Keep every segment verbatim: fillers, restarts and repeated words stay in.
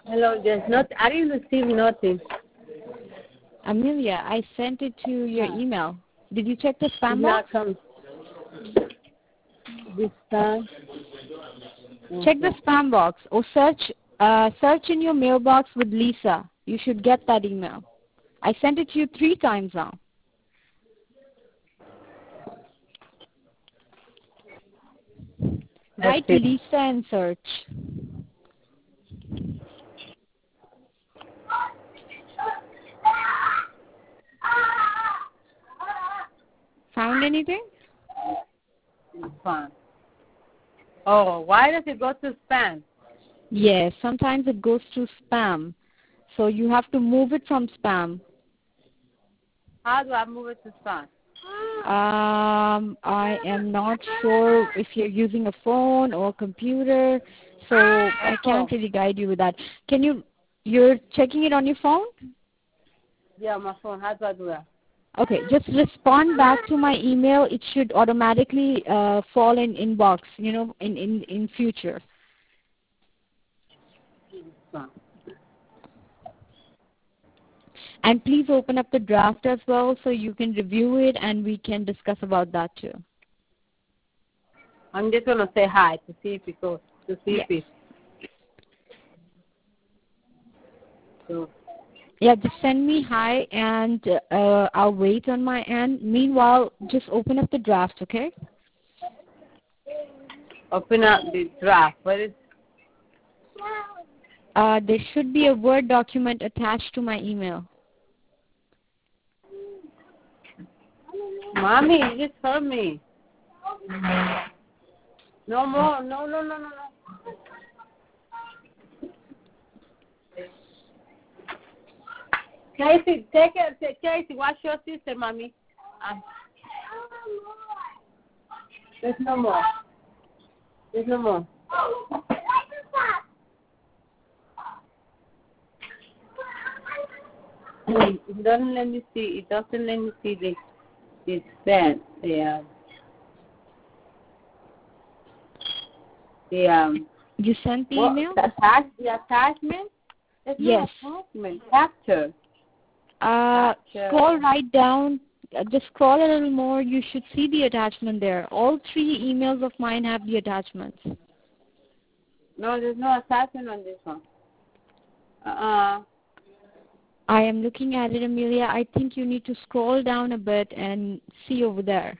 Hello, there's not, I didn't receive nothing. Amelia, I sent it to your Ah, email. Did you check the it's spam box? not come this time. Check the Okay. spam box or search uh, search in your mailbox with Lisa. You should get that email. I sent it to you three times now. Let's Write see. Lisa and search. Found anything? Spam. Oh, why does it go to spam? Yes, sometimes it goes to spam. So you have to move it from spam. How do I move it to spam? Um, I am not sure if you're using a phone or a computer, so I can't Oh, really guide you with that. Can you, you're checking it on your phone? yeah, my phone. How do I do that? Okay, just respond back to my email. It should automatically uh, fall in inbox, you know, in, in, in future. Spam. And please open up the draft as well so you can review it and we can discuss about that too. I'm just gonna say hi to see if it goes. To see if Yes. it. So, Yeah, just send me hi and uh, I'll wait on my end. Meanwhile, just open up the draft, okay? open up the draft. What is? Uh, there should be a Word document attached to my email. Mommy, you just heard me. No more. No, no, no, no, no. Casey, take it. Take, Casey, watch your sister, mommy. Um, there's no more. There's no more. It doesn't let me see. It doesn't let me see the the sent. The um, the um. You sent the What email? the attach the attachment? There's Yes. no attachment. Capture. Uh, Capture. scroll right down. Uh, just scroll a little more. You should see the attachment there. All three emails of mine have the attachments. No, there's no attachment on this one. Uh uh I am looking at it, Amelia. I think you need to scroll down a bit and see over there.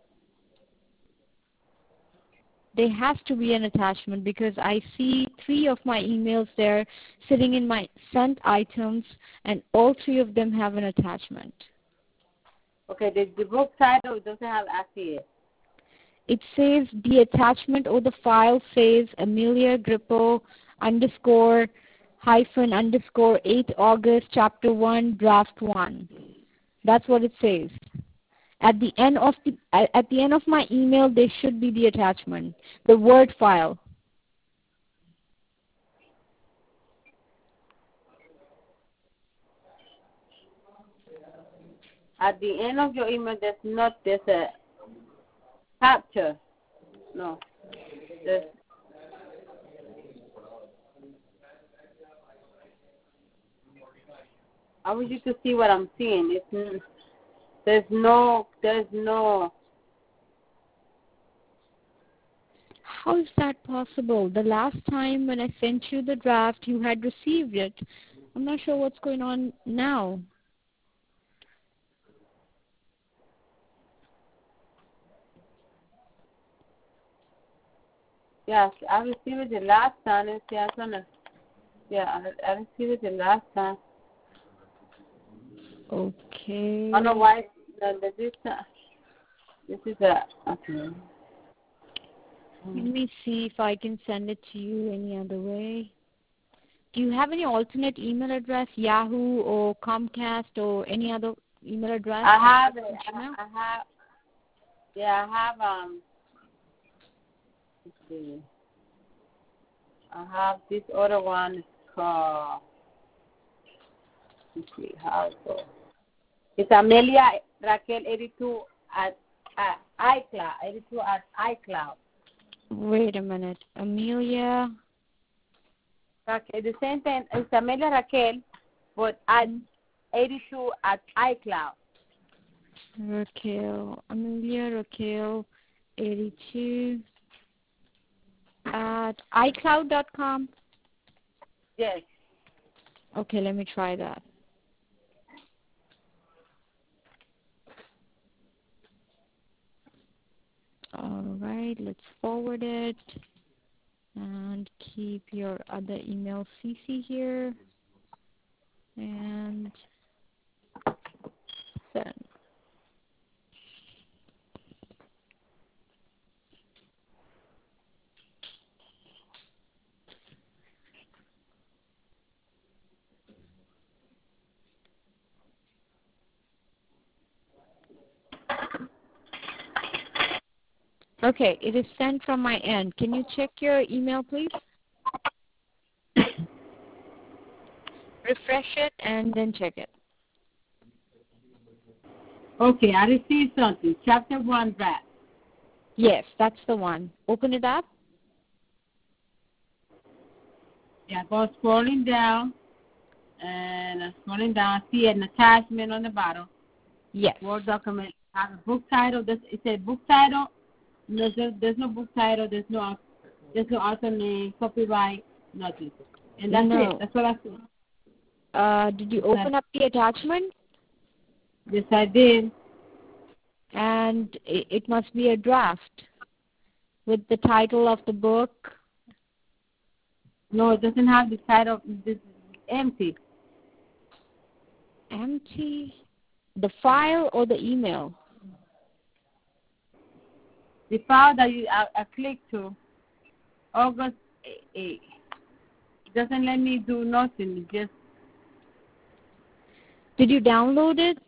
There has to be an attachment because I see three of my emails there sitting in my sent items, and all three of them have an attachment. Okay, the, the book title doesn't have affiliate. It says the attachment or the file says Amelia Grippo underscore hyphen underscore eight August chapter one draft one. That's what it says. At the end of the at the end of my email, there should be the attachment, the Word file. At the end of your email, there's not there's a capture. No, there's. I want you to see what I'm seeing. It's there's no there's no. How is that possible? The last time when I sent you the draft, you had received it. I'm not sure what's going on now. Yes, I received it the last time. Let's see, I'm gonna. Yeah, I, I received it the last time. Okay. I don't know why. No, this uh, this is a okay. Let me see if I can send it to you any other way. Do you have any alternate email address, Yahoo or Comcast or any other email address? I have it. I, I have. Yeah, I have um. Let's see. I have this other one. It's called. Let's see how it goes. It's Amelia Raquel eighty-two at, at iCloud. eighty-two at iCloud. Wait a minute. Amelia Okay, the same thing. It's Amelia Raquel, but at eighty-two at iCloud. Raquel, Amelia Raquel, eighty-two at iCloud dot com. Yes. Okay, let me try that. All right, let's forward it and keep your other email C C here and send. Okay, it is sent from my end. Can you check your email, please? Refresh it and then check it. Okay, I received something. Chapter one draft. Yes, that's the one. Open it up. Yeah, go scrolling down, and uh, scrolling down, I see an attachment on the bottom. Yes. Word document. Have a book title. This, it said book title. There's no, there's no book title. There's no there's no author name, copyright, nothing. And that's no. it. That's what I see. Uh, did you open up the attachment? Yes, I did. And it, it must be a draft with the title of the book. No, it doesn't have the title. It's empty. Empty? The file or the email? The file that you I, I clicked to, August eighth, doesn't let me do nothing. It just Did you download it?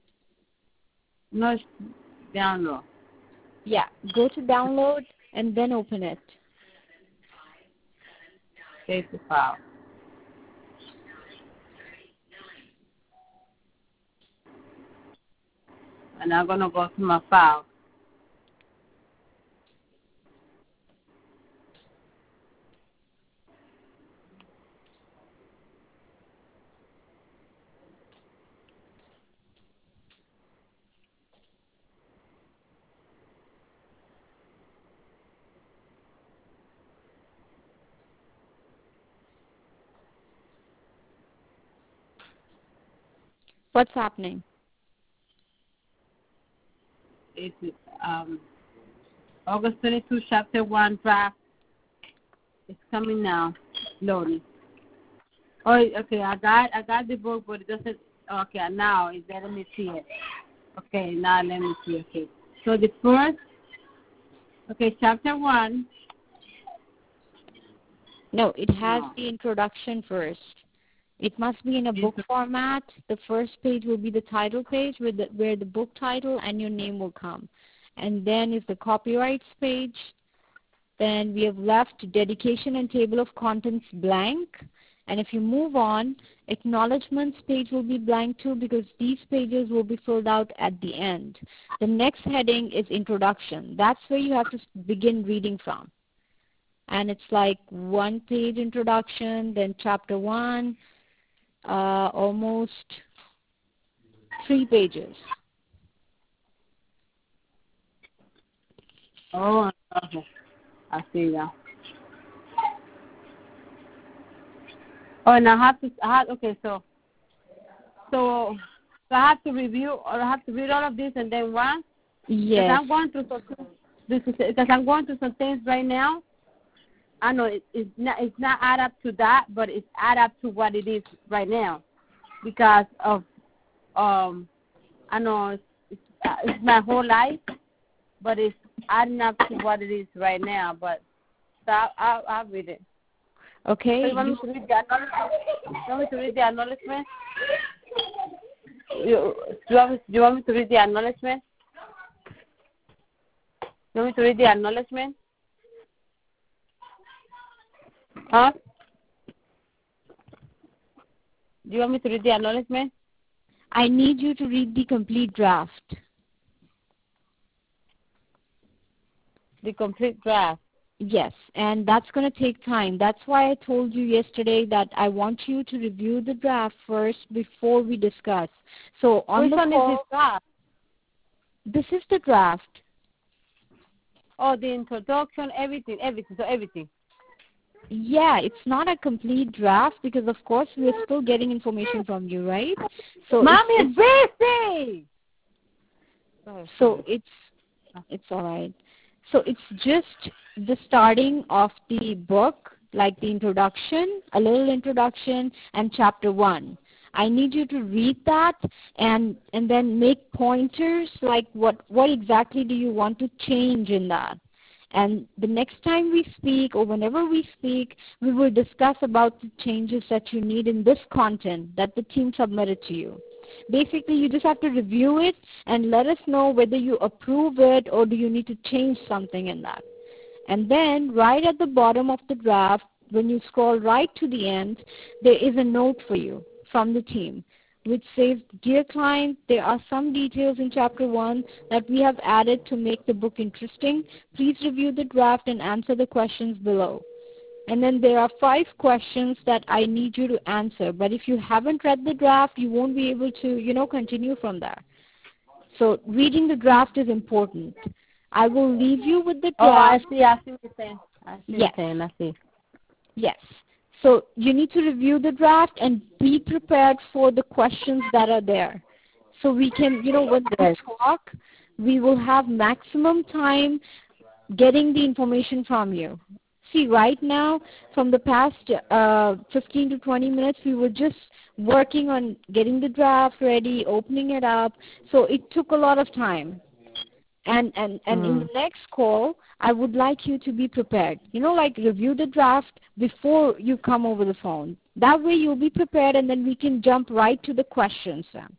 no download. Yeah, go to download and then open it. Save the file. And I'm going to go to my file. What's happening? It's um, August twenty-second, chapter one draft. It's coming now. Loading. Oh, okay. I got I got the book, but it doesn't. Okay, now it's letting me see it. Okay, now let me see. Okay, so the first. Okay, chapter one. No, it has No. the introduction first. It must be in a book format. The first page will be the title page where the, where the book title and your name will come. And then is the copyrights page. Then we have left dedication and table of contents blank. And if you move on, acknowledgements page will be blank too because these pages will be filled out at the end. The next heading is introduction. That's where you have to begin reading from. And it's like one page introduction, then chapter one, uh, almost three pages. Oh, okay. I see now. Oh, and I have to. I have, okay, so so so I have to review or I have to read all of this and then what? Yes. Because I'm going through some. This is because I'm going through some things right now. I know it, it's not it's not add up to that, but it's add up to what it is right now because of um I know it's, it's, uh, it's my whole life, but it's adding up to what it is right now. But so I'll, I'll, I'll read it. Okay. So you want me to read the acknowledgement? You want me to read the acknowledgement? You, do, you want me, do you want me to read the acknowledgement? You want me to read the acknowledgement? Huh? Do you want me to read the acknowledgement? I need you to read the complete draft. The complete draft. Yes, and that's going to take time. That's why I told you yesterday that I want you to review the draft first before we discuss. So on Which the one call, is this draft? this is the draft. Oh, the introduction, everything, everything, so everything. Yeah, it's not a complete draft because, of course, we're still getting information from you, right? So Mommy it's, is busy. it's, so it's it's all right. So it's just the starting of the book, like the introduction, a little introduction, and chapter one. I need you to read that and and then make pointers like what what exactly do you want to change in that. And the next time we speak or whenever we speak, we will discuss about the changes that you need in this content that the team submitted to you. Basically, you just have to review it and let us know whether you approve it or do you need to change something in that. And then right at the bottom of the draft, when you scroll right to the end, there is a note for you from the team which says, "Dear client, there are some details in chapter one that we have added to make the book interesting. Please review the draft and answer the questions below." And then there are five questions that I need you to answer. But if you haven't read the draft, you won't be able to, you know, continue from there. So reading the draft is important. I will leave you with the draft. Oh, I see. I see what you're saying. I see yes. what you're saying. I see. Yes. So you need to review the draft and be prepared for the questions that are there. So we can, you know, when we talk, we will have maximum time getting the information from you. See, right now, from the past uh, fifteen to twenty minutes, we were just working on getting the draft ready, opening it up. So it took a lot of time. And and, and mm. in the next call, I would like you to be prepared. You know, like review the draft before you come over the phone. That way you'll be prepared, and then we can jump right to the questions then.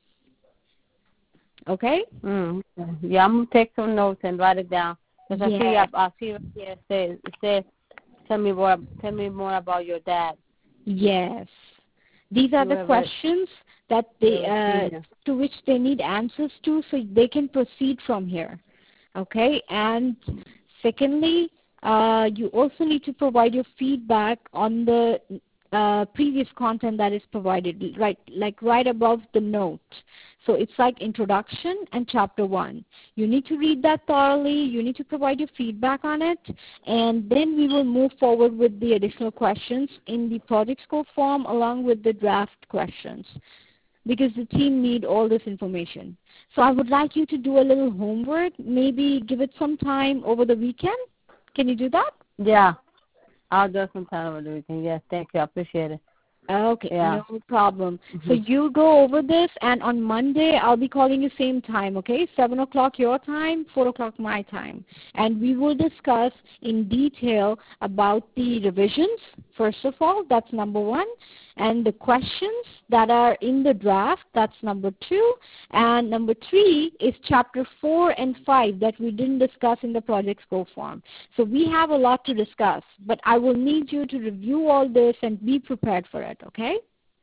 Okay? Mm. Yeah, I'm going to take some notes and write it down. Because yeah. I see, I see right here it says, it says, tell me more, tell me more about your dad. Yes. These are Whoever, the questions that they uh, to which they need answers to, so they can proceed from here. Okay? And secondly, uh, you also need to provide your feedback on the uh, previous content that is provided, right, like right above the note. So it's like introduction and chapter one. You need to read that thoroughly. You need to provide your feedback on it, and then we will move forward with the additional questions in the project scope form along with the draft questions, because the team need all this information. So I would like you to do a little homework, maybe give it some time over the weekend. Can you do that? Yeah. I'll do some time over the weekend. Yes, thank you. I appreciate it. Okay, yeah. no problem. Mm-hmm. So you go over this, and on Monday I'll be calling you same time, okay? seven o'clock your time, four o'clock my time. And we will discuss in detail about the revisions, first of all. That's number one. And the questions that are in the draft, that's number two. And number three is chapter four and five that we didn't discuss in the project scope form. So we have a lot to discuss, but I will need you to review all this and be prepared for it, okay?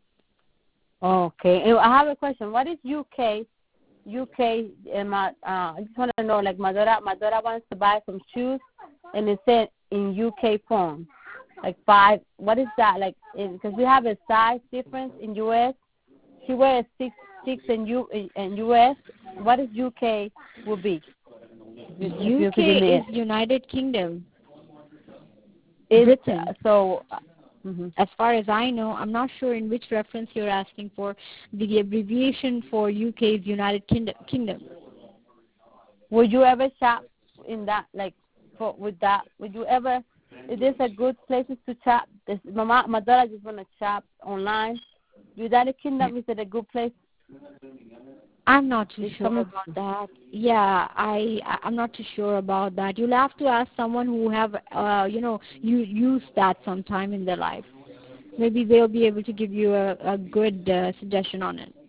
Okay. I have a question. What is U K? U K, and my, uh, I just want to know, like, my daughter, my daughter wants to buy some shoes, and it said in U K form. Like five, what is that? Like, because we have a size difference in U S. She wears six, six in U in U S. What is U K will be? If U K is United Kingdom. It's, Britain. Uh, so, uh, mm-hmm. As far as I know, I'm not sure in which reference you're asking for. The abbreviation for U K is United Kingdom. Would you ever shop in that, like, for with that? Would you ever? Is this a good places to shop? This, my my daughter just want to shop online. United Kingdom, is it a good place? I'm not too it's sure about that. Yeah, I I'm not too sure about that. You'll have to ask someone who have uh you know you used that sometime in their life. Maybe they'll be able to give you a, a good uh, suggestion on it.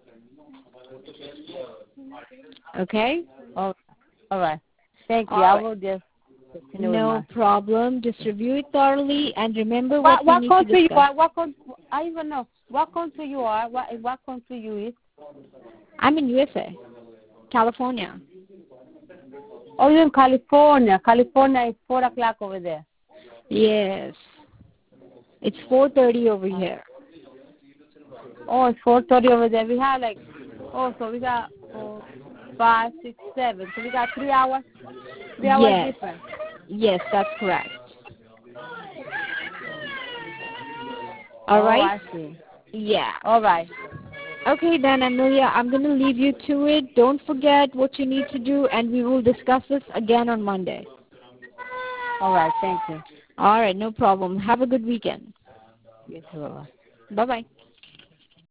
Okay. Oh, all right. Thank you. All I right. will just. No problem. Just review it thoroughly and remember what, what we what need to discuss. You are? What country? I even know what country you are. What what country you is? I'm in U S A, California. Oh, you're in California. California is four o'clock over there. Yes. It's four thirty over here. Oh, it's four thirty over there. We have like, oh, so we got four, five, six, seven. So we got three hours. Three hours Yes. difference. Yes, that's correct. Oh, All right? I see. Yeah. All right. Okay, then, Amelia, I'm going to leave you to it. Don't forget what you need to do, and we will discuss this again on Monday. All right. Thank you. All right, no problem. Have a good weekend. You too. Bye-bye.